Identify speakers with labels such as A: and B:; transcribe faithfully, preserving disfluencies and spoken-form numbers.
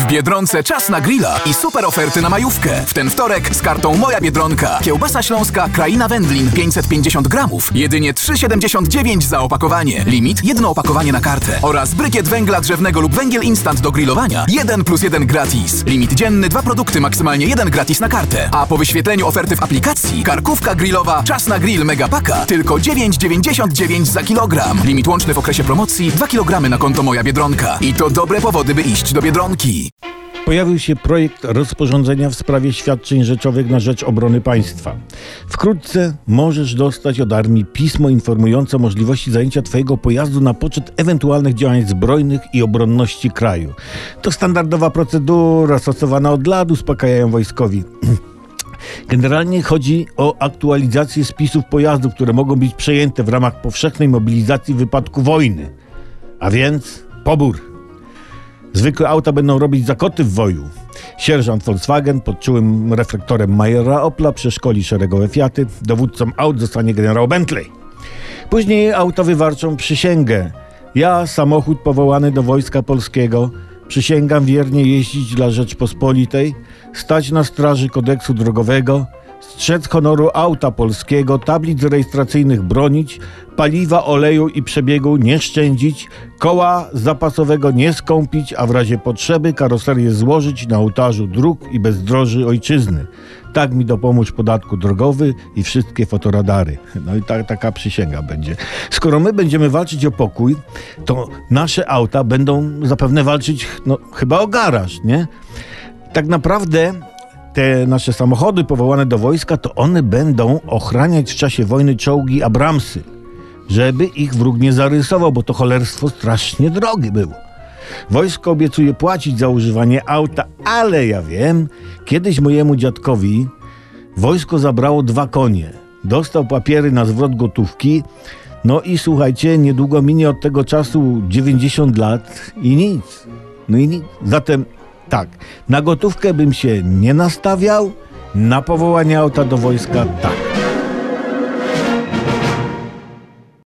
A: W Biedronce czas na grilla i super oferty na majówkę. W ten wtorek z kartą Moja Biedronka. Kiełbasa śląska Kraina Wędlin pięćset pięćdziesiąt gramów. Jedynie trzy siedemdziesiąt dziewięć za opakowanie. Limit jedno opakowanie na kartę. Oraz brykiet węgla drzewnego lub węgiel instant do grillowania jeden plus jeden gratis. Limit dzienny dwa produkty, maksymalnie jeden gratis na kartę. A po wyświetleniu oferty w aplikacji karkówka grillowa Czas na grill Megapaka tylko dziewięć dziewięćdziesiąt dziewięć za kilogram. Limit łączny w okresie promocji dwa kilogramy na konto Moja Biedronka. I to dobre powody, by iść do Biedronki.
B: Pojawił się projekt rozporządzenia w sprawie świadczeń rzeczowych na rzecz obrony państwa. Wkrótce możesz dostać od armii pismo informujące o możliwości zajęcia twojego pojazdu na poczet ewentualnych działań zbrojnych i obronności kraju. To standardowa procedura stosowana od lat, uspokajają wojskowi. Generalnie chodzi o aktualizację spisów pojazdów, które mogą być przejęte w ramach powszechnej mobilizacji w wypadku wojny. A więc pobór. Zwykłe auta będą robić zakoty w woju. Sierżant Volkswagen pod czułym reflektorem Majora Opla przeszkoli szeregowe Fiaty. Dowódcą aut zostanie generał Bentley. Później auta wywarczą przysięgę. Ja, samochód powołany do Wojska Polskiego, przysięgam wiernie jeździć dla Rzeczpospolitej, stać na straży kodeksu drogowego, strzec honoru auta polskiego, tablic rejestracyjnych bronić, paliwa, oleju i przebiegu nie szczędzić, koła zapasowego nie skąpić, a w razie potrzeby karoserię złożyć na ołtarzu dróg i bezdroży ojczyzny. Tak mi dopomóż podatku drogowy i wszystkie fotoradary. No i ta, taka przysięga będzie. Skoro my będziemy walczyć o pokój, to nasze auta będą zapewne walczyć, no chyba o garaż, nie? Tak naprawdę te nasze samochody powołane do wojska, to one będą ochraniać w czasie wojny czołgi Abramsy, żeby ich wróg nie zarysował, bo to cholerstwo strasznie drogie było. Wojsko obiecuje płacić za używanie auta, ale ja wiem, kiedyś mojemu dziadkowi wojsko zabrało dwa konie. Dostał papiery na zwrot gotówki, no i słuchajcie, niedługo minie od tego czasu dziewięćdziesiąt lat i nic. No i nic. Zatem tak, na gotówkę bym się nie nastawiał, na powołanie auta do wojska tak.